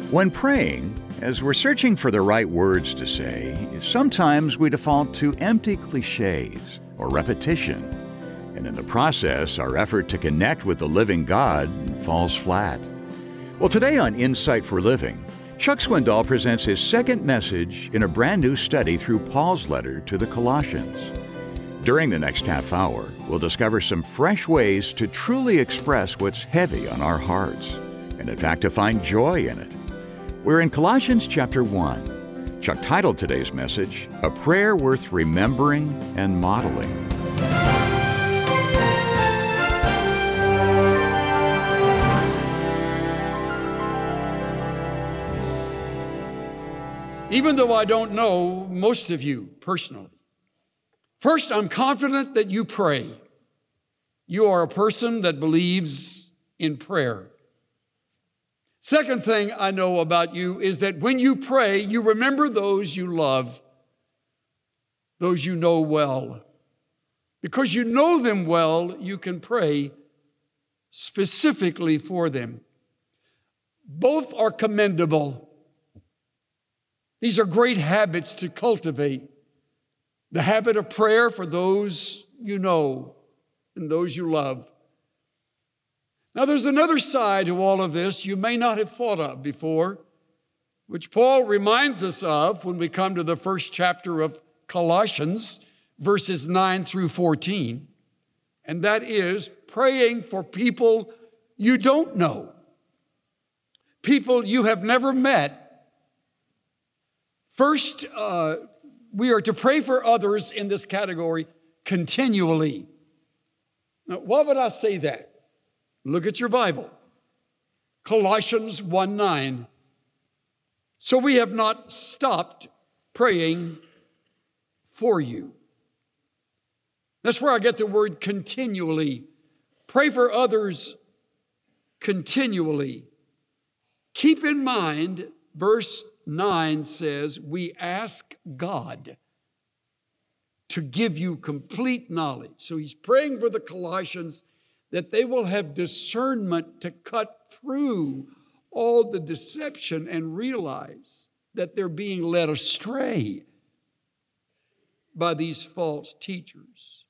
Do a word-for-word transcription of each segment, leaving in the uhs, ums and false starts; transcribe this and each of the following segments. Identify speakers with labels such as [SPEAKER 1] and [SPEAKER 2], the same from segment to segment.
[SPEAKER 1] When praying, as we're searching for the right words to say, sometimes we default to empty cliches or repetition, and in the process, our effort to connect with the living God falls flat. Well, today on Insight for Living, Chuck Swindoll presents his second message in a brand new study through Paul's letter to the Colossians. During the next half hour, we'll discover some fresh ways to truly express what's heavy on our hearts, and in fact, to find joy in it. We're in Colossians chapter one. Chuck titled today's message, A Prayer Worth Remembering and Modeling.
[SPEAKER 2] Even though I don't know most of you personally, first, I'm confident that you pray. You are a person that believes in prayer. Second thing I know about you is that when you pray, you remember those you love, those you know well. Because you know them well, you can pray specifically for them. Both are commendable. These are great habits to cultivate. The habit of prayer for those you know and those you love. Now, there's another side to all of this you may not have thought of before, which Paul reminds us of when we come to the first chapter of Colossians, verses nine through fourteen, and that is praying for people you don't know, people you have never met. First, uh, we are to pray for others in this category continually. Now, why would I say that? Look at your Bible. Colossians one nine. So we have not stopped praying for you. That's where I get the word continually. Pray for others continually. Keep in mind, verse nine says, we ask God to give you complete knowledge. So he's praying for the Colossians that they will have discernment to cut through all the deception and realize that they're being led astray by these false teachers.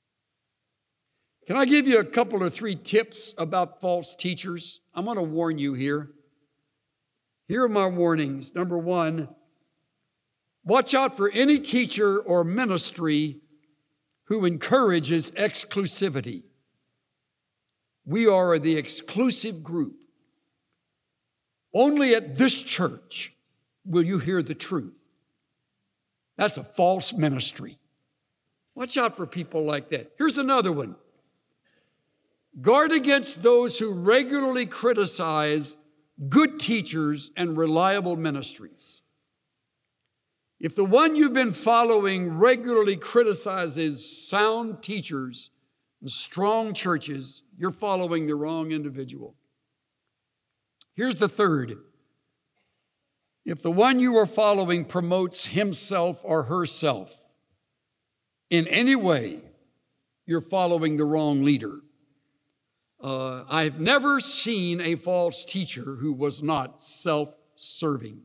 [SPEAKER 2] Can I give you a couple or three tips about false teachers? I'm going to warn you here. Here are my warnings. Number one, watch out for any teacher or ministry who encourages exclusivity. We are the exclusive group. Only at this church will you hear the truth. That's a false ministry. Watch out for people like that. Here's another one. Guard against those who regularly criticize good teachers and reliable ministries. If the one you've been following regularly criticizes sound teachers and strong churches, you're following the wrong individual. Here's the third. If the one you are following promotes himself or herself in any way, you're following the wrong leader. Uh, I've never seen a false teacher who was not self-serving.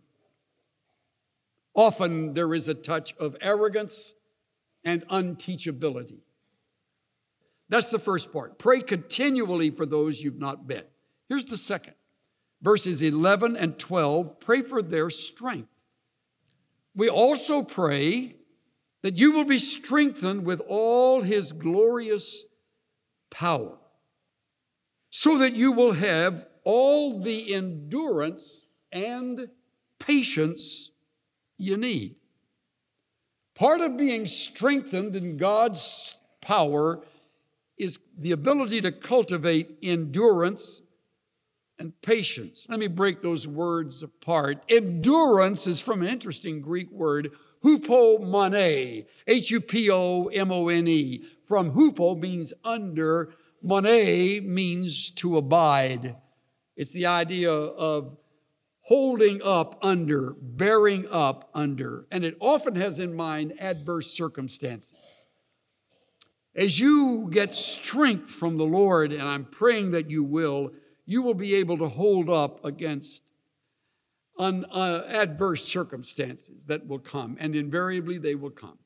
[SPEAKER 2] Often there is a touch of arrogance and unteachability. That's the first part. Pray continually for those you've not met. Here's the second. Verses eleven and twelve, pray for their strength. We also pray that you will be strengthened with all his glorious power, so that you will have all the endurance and patience you need. Part of being strengthened in God's power is the ability to cultivate endurance and patience. Let me break those words apart. Endurance is from an interesting Greek word, hupomone, H U P O M O N E. From hupo means under, mone means to abide. It's the idea of holding up under, bearing up under, and it often has in mind adverse circumstances. As you get strength from the Lord, and I'm praying that you will, you will be able to hold up against on uh, adverse circumstances that will come, and invariably they will come.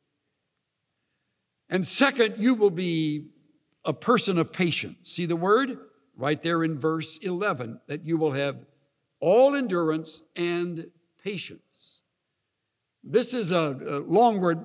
[SPEAKER 2] And second, you will be a person of patience. See the word? Right there in verse eleven, that you will have all endurance and patience. This is a, a long word,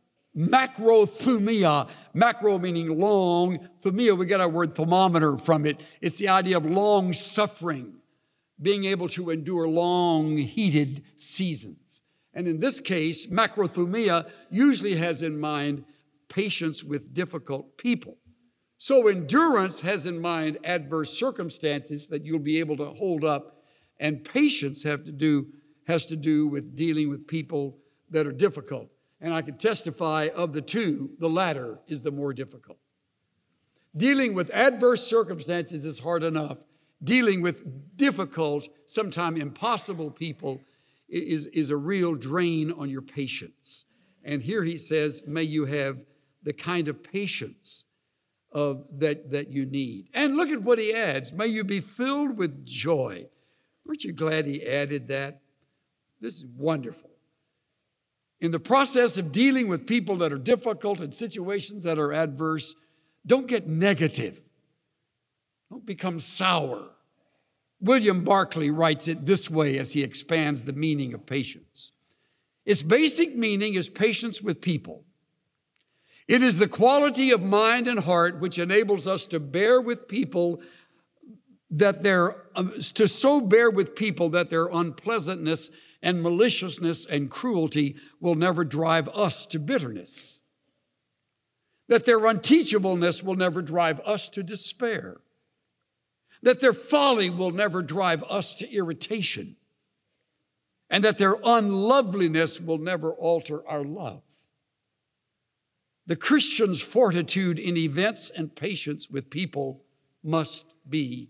[SPEAKER 2] macrothumia. Macro meaning long. Thumia, we get our word thermometer from it. It's the idea of long suffering, being able to endure long heated seasons. And in this case, macrothumia usually has in mind patience with difficult people. So endurance has in mind adverse circumstances that you'll be able to hold up, and patience have to do, has to do with dealing with people that are difficult. And I can testify of the two, the latter is the more difficult. Dealing with adverse circumstances is hard enough. Dealing with difficult, sometimes impossible people is, is a real drain on your patience. And here he says, may you have the kind of patience of that, that you need. And look at what he adds. May you be filled with joy. Aren't you glad he added that? This is wonderful. In the process of dealing with people that are difficult and situations that are adverse, don't get negative. Don't become sour. William Barclay writes it this way as he expands the meaning of patience. Its basic meaning is patience with people. It is the quality of mind and heart which enables us to bear with people that their, um, to so bear with people that their unpleasantness and maliciousness and cruelty will never drive us to bitterness. That their unteachableness will never drive us to despair. That their folly will never drive us to irritation. And that their unloveliness will never alter our love. The Christian's fortitude in events and patience with people must be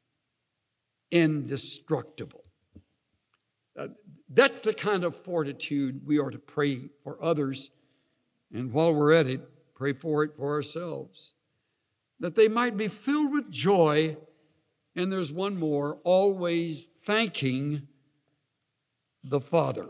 [SPEAKER 2] indestructible. Uh, that's the kind of fortitude we are to pray for others. And while we're at it, pray for it for ourselves. That they might be filled with joy. And there's one more, always thanking the Father.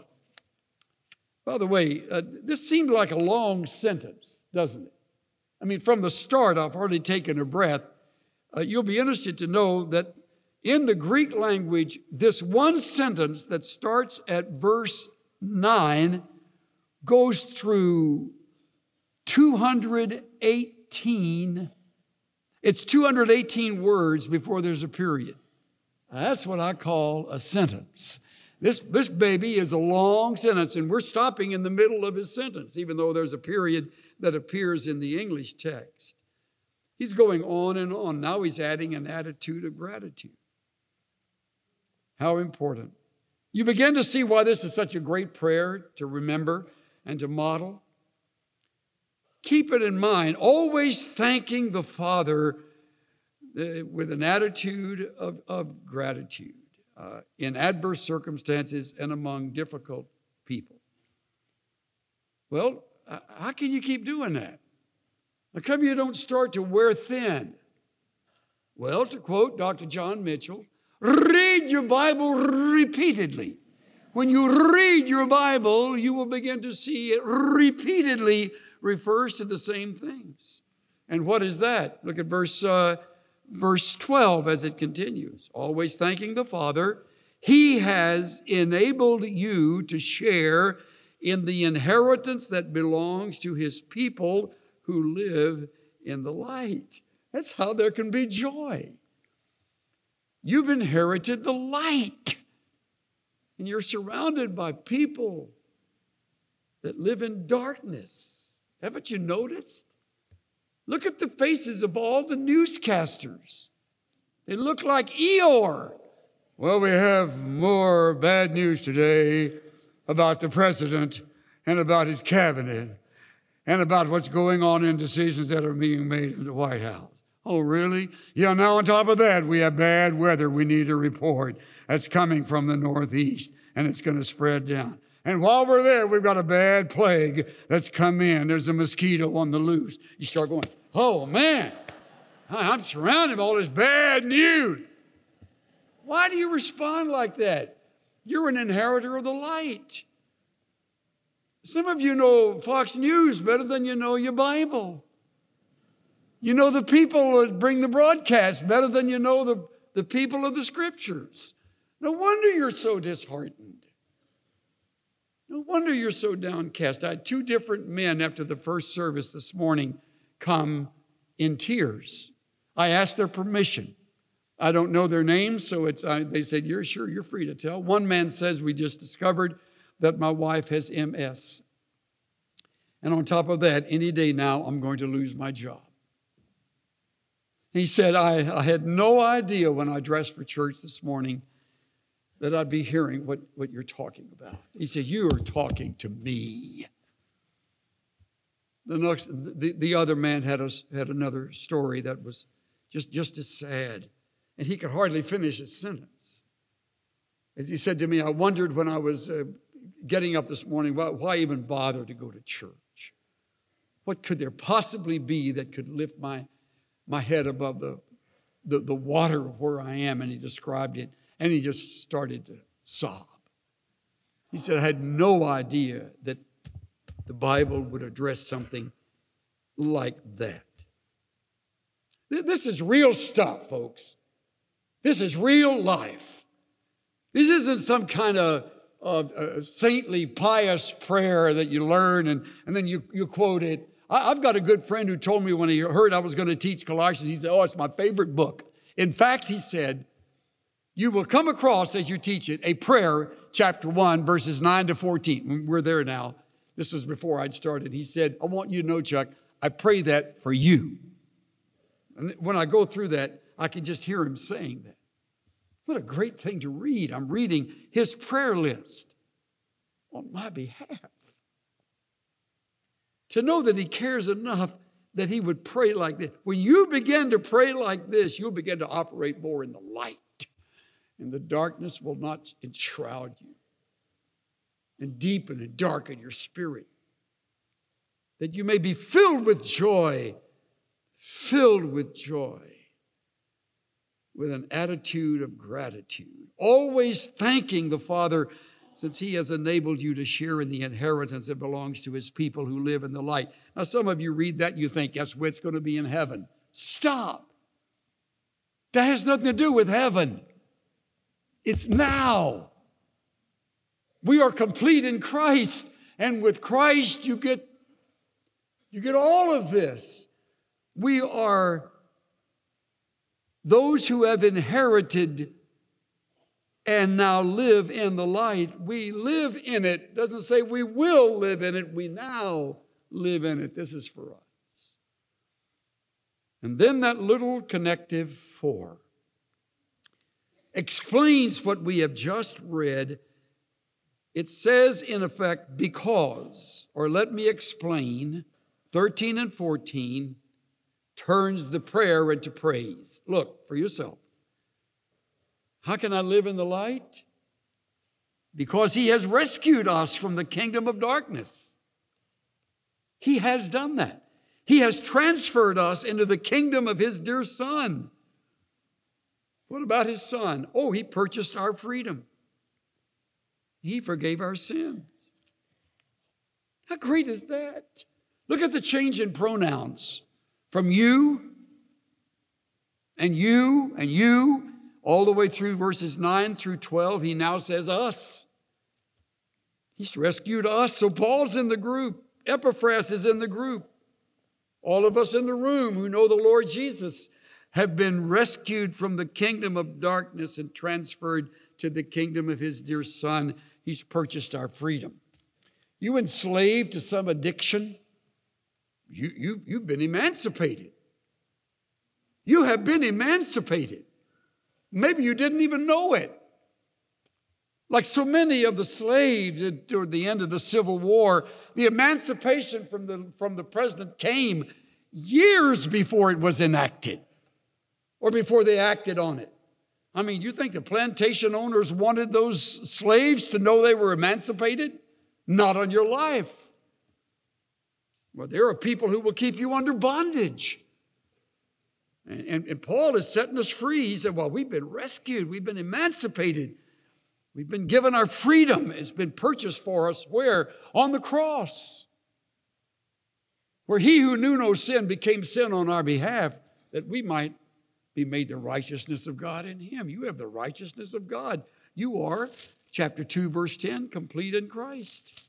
[SPEAKER 2] By the way, uh, this seemed like a long sentence, doesn't it? I mean, from the start, I've hardly taken a breath. Uh, you'll be interested to know that in the Greek language, this one sentence that starts at verse nine goes through two hundred eighteen. It's two hundred eighteen words before there's a period. Now, that's what I call a sentence. This, this baby is a long sentence, and we're stopping in the middle of his sentence, even though there's a period that appears in the English text. He's going on and on. Now he's adding an attitude of gratitude. How important. You begin to see why this is such a great prayer to remember and to model. Keep it in mind, always thanking the Father uh, with an attitude of, of gratitude. Uh, in adverse circumstances and among difficult people. Well, uh, how can you keep doing that? How come you don't start to wear thin? Well, to quote Doctor John Mitchell, read your Bible repeatedly. When you read your Bible, you will begin to see it repeatedly refers to the same things. And what is that? Look at verse uh, Verse twelve as it continues, always thanking the Father, He has enabled you to share in the inheritance that belongs to His people who live in the light. That's how there can be joy. You've inherited the light, and you're surrounded by people that live in darkness. Haven't you noticed? Look at the faces of all the newscasters. They look like Eeyore. Well, we have more bad news today about the president and about his cabinet and about what's going on in decisions that are being made in the White House. Oh, really? Yeah, now on top of that, we have bad weather we need to report that's coming from the northeast, and it's going to spread down. And while we're there, we've got a bad plague that's come in. There's a mosquito on the loose. You start going, oh, man, I'm surrounded by all this bad news. Why do you respond like that? You're an inheritor of the light. Some of you know Fox News better than you know your Bible. You know the people that bring the broadcast better than you know the, the people of the Scriptures. No wonder you're so disheartened. No wonder you're so downcast. I had two different men after the first service this morning come in tears. I asked their permission. I don't know their names, so it's. I, they said, "You're sure, you're free to tell." One man says, "We just discovered that my wife has M S. And on top of that, any day now, I'm going to lose my job." He said, I, I had no idea when I dressed for church this morning that I'd be hearing what, what you're talking about. He said, "You are talking to me." The, next, the, the other man had, a, had another story that was just, just as sad. And he could hardly finish his sentence. As he said to me, "I wondered when I was uh, getting up this morning, why, why even bother to go to church? What could there possibly be that could lift my, my head above the, the, the water of where I am?" And he described it, and he just started to sob. He said, "I had no idea that the Bible would address something like that." This is real stuff, folks. This is real life. This isn't some kind of uh, uh, saintly, pious prayer that you learn and, and then you, you quote it. I, I've got a good friend who told me when he heard I was going to teach Colossians, he said, "Oh, it's my favorite book." In fact, he said, "You will come across as you teach it a prayer, chapter one, verses nine to fourteen. We're there now. This was before I'd started. He said, "I want you to know, Chuck, I pray that for you." And when I go through that, I can just hear him saying that. What a great thing to read. I'm reading his prayer list on my behalf. To know that he cares enough that he would pray like this. When you begin to pray like this, you'll begin to operate more in the light. And the darkness will not enshroud you and deepen and darken your spirit. That you may be filled with joy, filled with joy, with an attitude of gratitude, always thanking the Father since he has enabled you to share in the inheritance that belongs to his people who live in the light. Now, some of you read that and you think, "Guess what's going to be in heaven?" Stop. That has nothing to do with heaven. It's now. We are complete in Christ, and with Christ you get, you get all of this. We are those who have inherited and now live in the light. We live in it. It doesn't say we will live in it. We now live in it. This is for us. And then that little connective for explains what we have just read. It says, in effect, because, or let me explain, thirteen and fourteen, turns the prayer into praise. Look for yourself. How can I live in the light? Because he has rescued us from the kingdom of darkness. He has done that. He has transferred us into the kingdom of his dear Son. What about his Son? Oh, he purchased our freedom. He forgave our sins. How great is that? Look at the change in pronouns. From you and you and you, all the way through verses nine through twelve, he now says us. He's rescued us. So Paul's in the group. Epaphras is in the group. All of us in the room who know the Lord Jesus have been rescued from the kingdom of darkness and transferred to the kingdom of his dear Son. He's purchased our freedom. You enslaved to some addiction, you, you, you've been emancipated. You have been emancipated. Maybe you didn't even know it. Like so many of the slaves toward the end of the Civil War, the emancipation from the, from the president came years before it was enacted or before they acted on it. I mean, you think the plantation owners wanted those slaves to know they were emancipated? Not on your life. Well, there are people who will keep you under bondage. And, and, and Paul is setting us free. He said, well, we've been rescued. We've been emancipated. We've been given our freedom. It's been purchased for us where? On the cross. Where he who knew no sin became sin on our behalf, that we might be made the righteousness of God in him. You have the righteousness of God. You are, chapter two, verse ten, complete in Christ.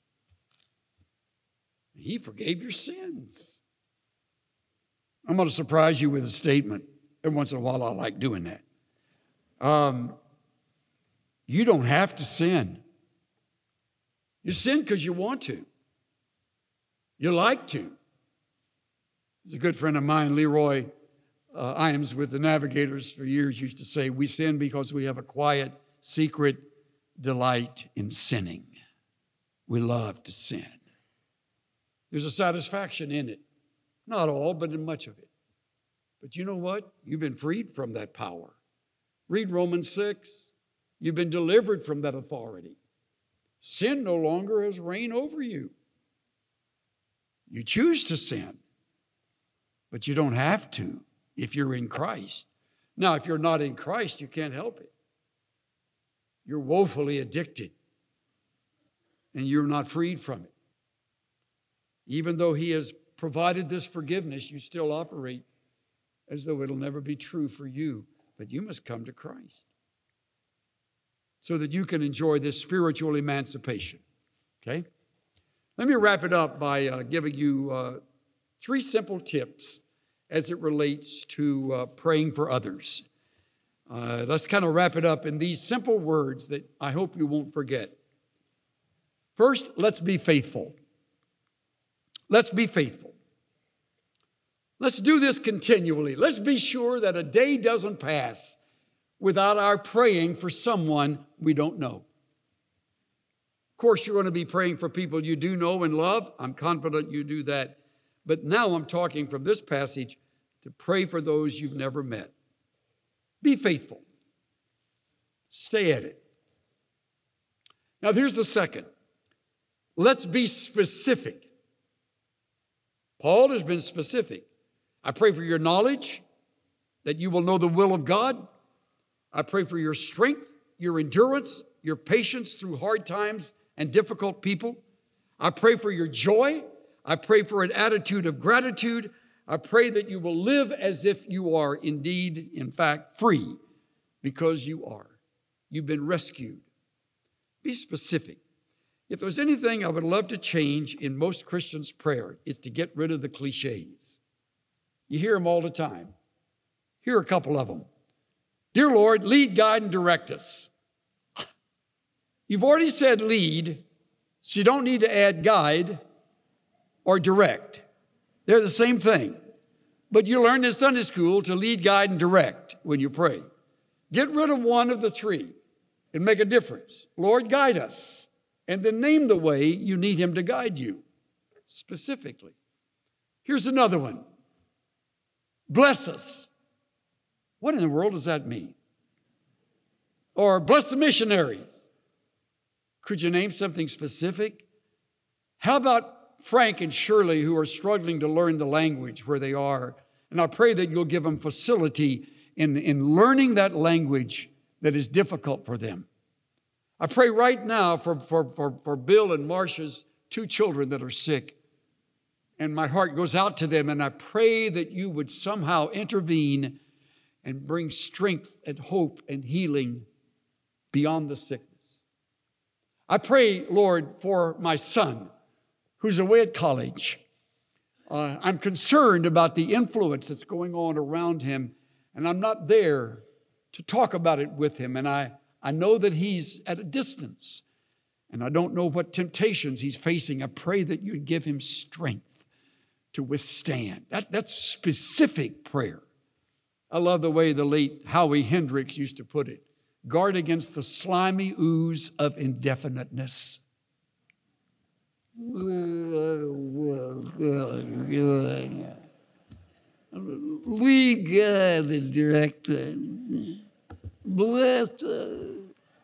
[SPEAKER 2] He forgave your sins. I'm going to surprise you with a statement. Every once in a while, I like doing that. Um, you don't have to sin. You sin because you want to. You like to. There's a good friend of mine, Leroy uh, Iams, with the Navigators for years, used to say, we sin because we have a quiet, secret delight in sinning. We love to sin. There's a satisfaction in it. Not all, but in much of it. But you know what? You've been freed from that power. Read Romans six. You've been delivered from that authority. Sin no longer has reign over you. You choose to sin, but you don't have to if you're in Christ. Now, if you're not in Christ, you can't help it. You're woefully addicted, and you're not freed from it. Even though he has provided this forgiveness, you still operate as though it'll never be true for you. But you must come to Christ so that you can enjoy this spiritual emancipation. Okay? Let me wrap it up by uh, giving you uh, three simple tips as it relates to uh, praying for others. Uh, let's kind of wrap it up in these simple words that I hope you won't forget. First, let's be faithful. Let's be faithful. Let's do this continually. Let's be sure that a day doesn't pass without our praying for someone we don't know. Of course, you're going to be praying for people you do know and love. I'm confident you do that. But now I'm talking from this passage to pray for those you've never met. Be faithful. Stay at it. Now, here's the second. Let's be specific. Paul has been specific. I pray for your knowledge, that you will know the will of God. I pray for your strength, your endurance, your patience through hard times and difficult people. I pray for your joy. I pray for an attitude of gratitude. I pray that you will live as if you are indeed, in fact, free, because you are. You've been rescued. Be specific. If there's anything I would love to change in most Christians' prayer, it's to get rid of the cliches. You hear them all the time. Here are a couple of them. Dear Lord, lead, guide, and direct us. You've already said lead, so you don't need to add guide or direct. They're the same thing. But you learned in Sunday school to lead, guide, and direct when you pray. Get rid of one of the three and make a difference. Lord, guide us. And then name the way you need him to guide you specifically. Here's another one. Bless us. What in the world does that mean? Or bless the missionaries. Could you name something specific? How about Frank and Shirley, who are struggling to learn the language where they are? And I pray that you'll give them facility in, in learning that language that is difficult for them. I pray right now for, for, for, for Bill and Marcia's two children that are sick. And my heart goes out to them, and I pray that you would somehow intervene and bring strength and hope and healing beyond the sickness. I pray, Lord, for my son who's away at college. Uh, I'm concerned about the influence that's going on around him, and I'm not there to talk about it with him. And I, I know that he's at a distance, and I don't know what temptations he's facing. I pray that you'd give him strength to withstand. That, that's specific prayer. I love the way the late Howie Hendricks used to put it. Guard against the slimy ooze of indefiniteness. Lead, guide, and direct us. Bless us.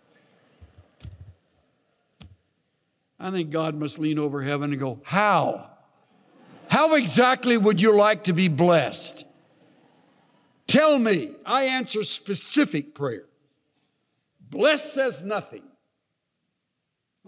[SPEAKER 2] I think God must lean over heaven and go, how? How exactly would you like to be blessed? Tell me. I answer specific prayer. Bless says nothing.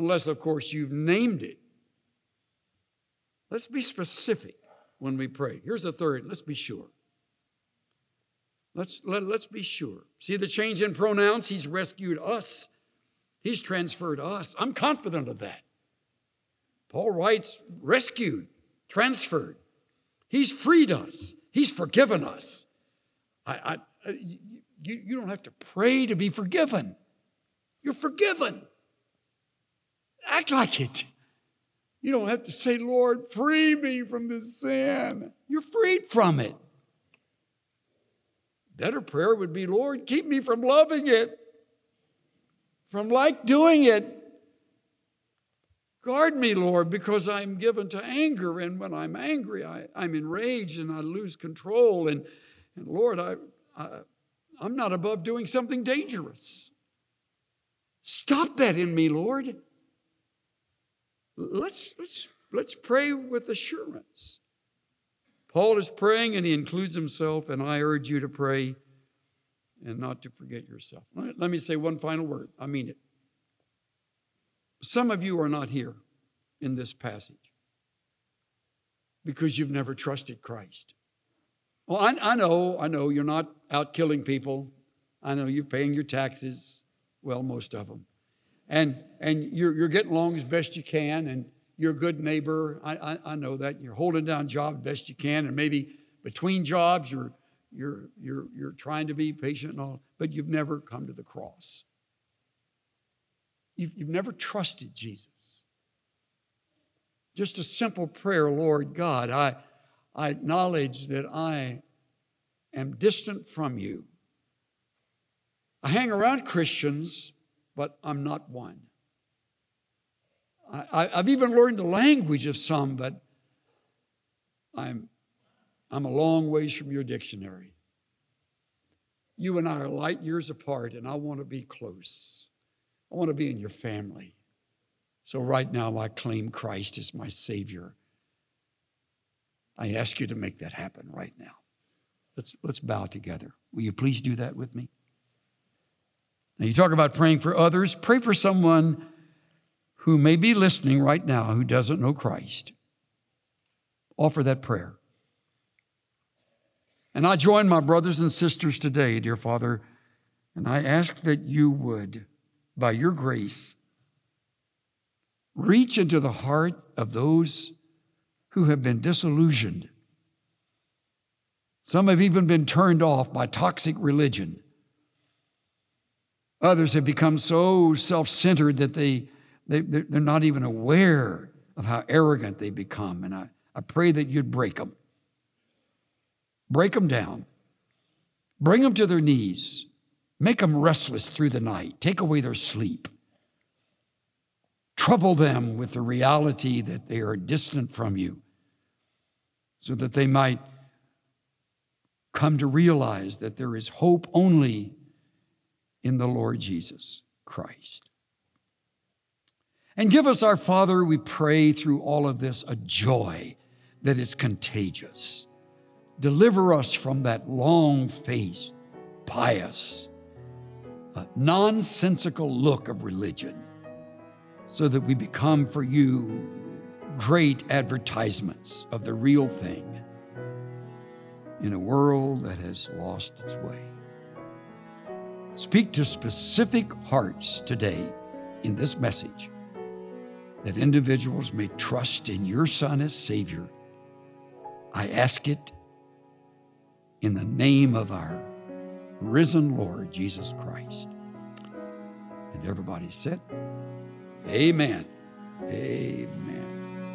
[SPEAKER 2] unless, of course, you've named it. Let's be specific when we pray. Here's a third. Let's be sure. Let's, let, let's be sure. See the change in pronouns? He's rescued us. He's transferred us. I'm confident of that. Paul writes, rescued, transferred. He's freed us. He's forgiven us. I, I, you, you don't have to pray to be forgiven. You're forgiven. Act like it. You don't have to say, Lord, free me from this sin. You're freed from it. Better prayer would be, Lord, keep me from loving it, from like doing it. Guard me, Lord, because I'm given to anger, and when I'm angry, I, I'm enraged and I lose control. And, and Lord, I, I, I'm not above doing something dangerous. Stop that in me, Lord. Let's, let's, let's pray with assurance. Paul is praying, and he includes himself, and I urge you to pray and not to forget yourself. Let me say one final word. I mean it. Some of you are not here in this passage because you've never trusted Christ. Well, I, I know, I know you're not out killing people. I know you're paying your taxes, well, most of them. And and you're, you're getting along as best you can, and you're a good neighbor. I, I, I know that. You're holding down jobs best you can, and maybe between jobs you're, you're, you're, you're trying to be patient and all, but you've never come to the cross. You've, you've never trusted Jesus. Just a simple prayer, Lord God, I, I acknowledge that I am distant from you. I hang around Christians, but I'm not one. I, I've even learned the language of some, but I'm, I'm a long ways from your dictionary. You and I are light years apart, and I want to be close. I want to be in your family. So right now, I claim Christ as my Savior. I ask you to make that happen right now. Let's, let's bow together. Will you please do that with me? Now, you talk about praying for others. Pray for someone who may be listening right now who doesn't know Christ. Offer that prayer. And I join my brothers and sisters today, dear Father, and I ask that you would, by your grace, reach into the heart of those who have been disillusioned. Some have even been turned off by toxic religion. Others have become so self-centered that they, they, they're not even aware of how arrogant they become. And I, I pray that you'd break them. Break them down. Bring them to their knees. Make them restless through the night. Take away their sleep. Trouble them with the reality that they are distant from you, so that they might come to realize that there is hope only in the Lord Jesus Christ. And give us, our Father, we pray through all of this, a joy that is contagious. Deliver us from that long-faced, pious, uh, nonsensical look of religion, so that we become for you great advertisements of the real thing in a world that has lost its way. Speak to specific hearts today in this message, that individuals may trust in your Son as Savior. I ask it in the name of our risen Lord, Jesus Christ. And everybody said, amen. Amen.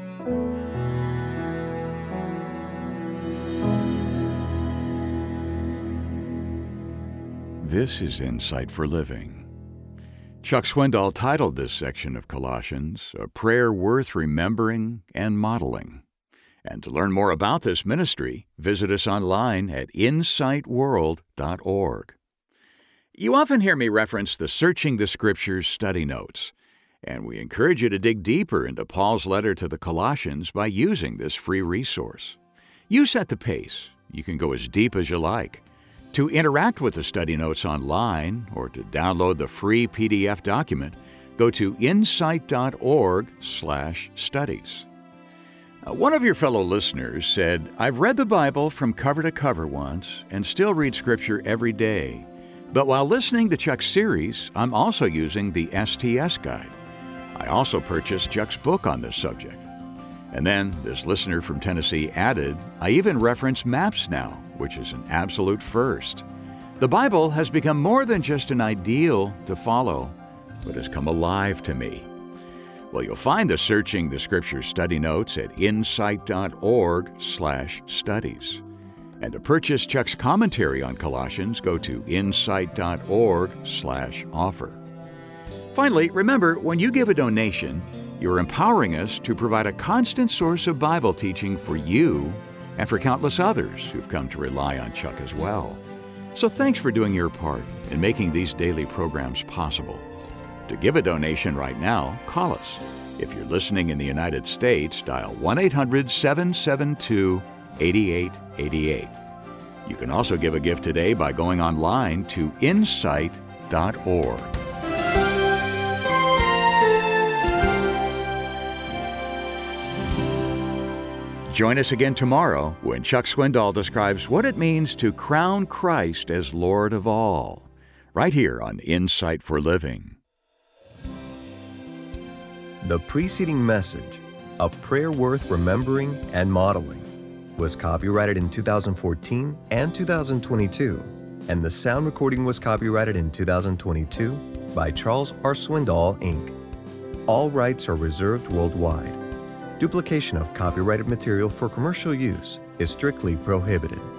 [SPEAKER 1] This is Insight for Living. Chuck Swindoll titled this section of Colossians, A Prayer Worth Remembering and Modeling. And to learn more about this ministry, visit us online at insight world dot org. You often hear me reference the Searching the Scriptures study notes, and we encourage you to dig deeper into Paul's letter to the Colossians by using this free resource. You set the pace. You can go as deep as you like. To interact with the study notes online or to download the free P D F document, go to insight.org slash studies. Uh, One of your fellow listeners said, "I've read the Bible from cover to cover once and still read Scripture every day. But while listening to Chuck's series, I'm also using the S T S guide. I also purchased Chuck's book on this subject." And then this listener from Tennessee added, "I even reference maps now, which is an absolute first. The Bible has become more than just an ideal to follow, but has come alive to me." Well, you'll find the Searching the Scriptures study notes at insight.org slash studies. And to purchase Chuck's commentary on Colossians, go to insight.org slash offer. Finally, remember, when you give a donation, you're empowering us to provide a constant source of Bible teaching for you and for countless others who've come to rely on Chuck as well. So thanks for doing your part in making these daily programs possible. To give a donation right now, call us. If you're listening in the United States, dial one eight hundred seven seven two eight eight eight eight. You can also give a gift today by going online to insight dot org. Join us again tomorrow when Chuck Swindoll describes what it means to crown Christ as Lord of all, right here on Insight for Living.
[SPEAKER 3] The preceding message, A Prayer Worth Remembering and Modeling, was copyrighted in two thousand fourteen and two thousand twenty-two, and the sound recording was copyrighted in two thousand twenty-two by Charles R. Swindoll, Incorporated. All rights are reserved worldwide. Duplication of copyrighted material for commercial use is strictly prohibited.